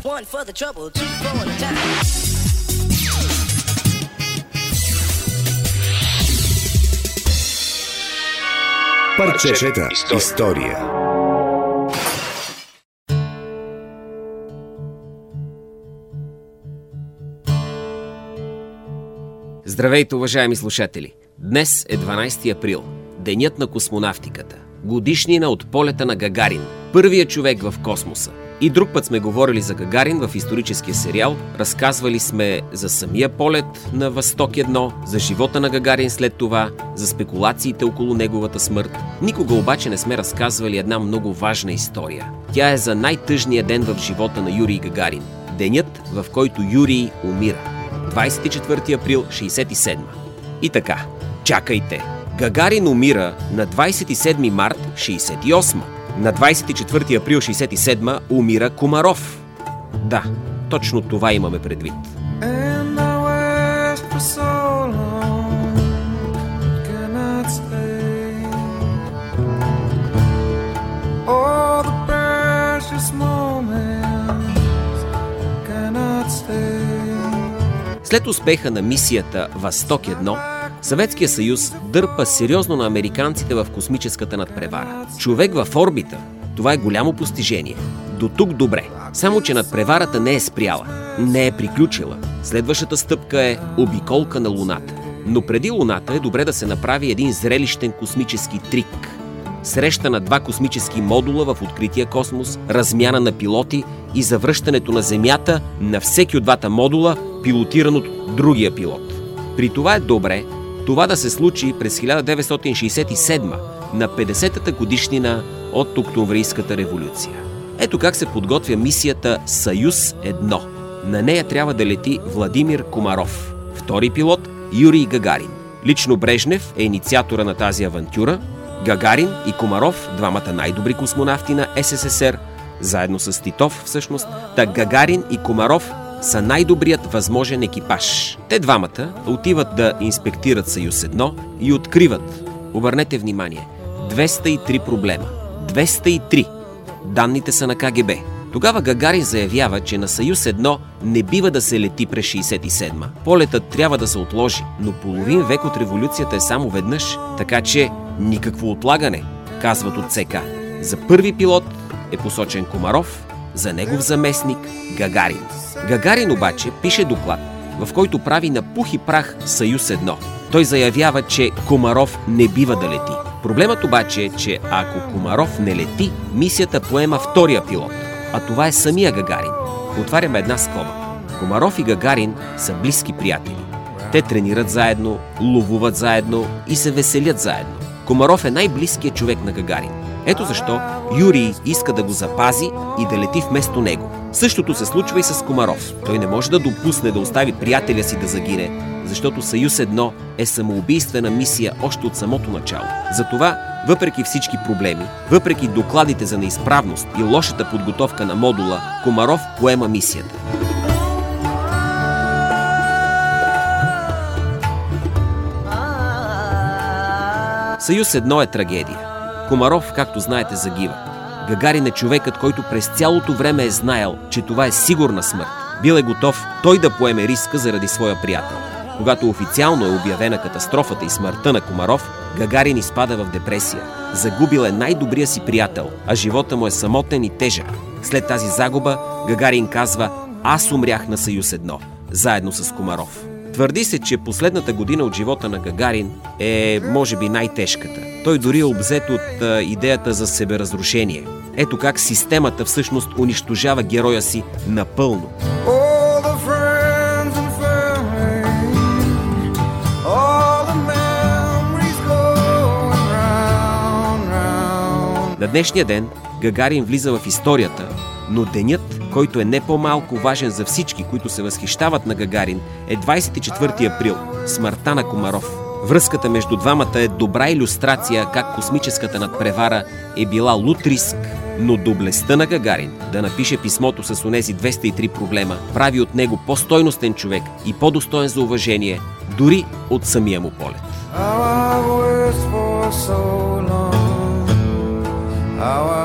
One for the trouble, two for the time. Парчета история. Здравейте, уважаеми слушатели! Днес е 12 април, денят на космонавтиката, годишнина от полета на Гагарин, първият човек в космоса. И друг път сме говорили за Гагарин в историческия сериал, разказвали сме за самия полет на Восток-1, за живота на Гагарин след това, за спекулациите около неговата смърт. Никога обаче не сме разказвали една много важна история. Тя е за най-тъжния ден в живота на Юрий Гагарин. Денят, в който Юрий умира. 24 април 67. И така, чакайте! Гагарин умира на 27 март 68. На 24 април 67 умира Комаров. Да, точно това имаме предвид. След успеха на мисията Восток-1, Съветския съюз дърпа сериозно на американците в космическата надпревара. Човек в орбита – това е голямо постижение. До тук добре. Само че надпреварата не е спряла, не е приключила. Следващата стъпка е обиколка на Луната. Но преди Луната е добре да се направи един зрелищен космически трик. Среща на два космически модула в открития космос, размяна на пилоти и завръщането на Земята на всеки от двата модула, пилотиран от другия пилот. При това е добре това да се случи през 1967, на 50-та годишнина от Октомврийската революция. Ето как се подготвя мисията Съюз-1. На нея трябва да лети Владимир Комаров, втори пилот Юрий Гагарин. Лично Брежнев е инициатора на тази авантюра. Гагарин и Комаров, двамата най-добри космонавти на СССР, заедно с Титов всъщност, Гагарин и Комаров са най-добрият възможен екипаж. Те двамата отиват да инспектират Съюз-1 и откриват, обърнете внимание, 203 проблема. 203! Данните са на КГБ. Тогава Гагарин заявява, че на Съюз-1 не бива да се лети през 67-ма. Полетът трябва да се отложи, но половин век от революцията е само веднъж, така че никакво отлагане, казват от ЦК. За първи пилот е посочен Комаров, за негов заместник Гагарин. Гагарин обаче пише доклад, в който прави на пух и прах Съюз-1. Той заявява, че Комаров не бива да лети. Проблемът обаче е, че ако Комаров не лети, мисията поема втория пилот, а това е самия Гагарин. Отваряме една скоба. Комаров и Гагарин са близки приятели. Те тренират заедно, ловуват заедно и се веселят заедно. Комаров е най-близкият човек на Гагарин. Ето защо Юрий иска да го запази и да лети вместо него. Същото се случва и с Комаров. Той не може да допусне да остави приятеля си да загине, защото Съюз-1 е самоубийствена мисия още от самото начало. Затова, въпреки всички проблеми, въпреки докладите за неизправност и лошата подготовка на модула, Комаров поема мисията. Съюз-1 е трагедия. Комаров, както знаете, загива. Гагарин е човекът, който през цялото време е знаел, че това е сигурна смърт. Бил е готов той да поеме риска заради своя приятел. Когато официално е обявена катастрофата и смъртта на Комаров, Гагарин изпада в депресия. Загубил е най-добрия си приятел, а живота му е самотен и тежък. След тази загуба, Гагарин казва: "Аз умрях на Съюз-1, заедно с Комаров." Твърди се, че последната година от живота на Гагарин е, може би, най-тежката. Той дори е обзет от идеята за себеразрушение. Ето как системата всъщност унищожава героя си напълно. На днешния ден Гагарин влиза в историята, но денят, който е не по-малко важен за всички, които се възхищават на Гагарин, е 24 април, смъртта на Комаров. Връзката между двамата е добра илюстрация как космическата надпревара е била луд риск, но доблестта на Гагарин да напише писмото с онези 203 проблема прави от него по-стойностен човек и по-достоен за уважение, дори от самия му полет.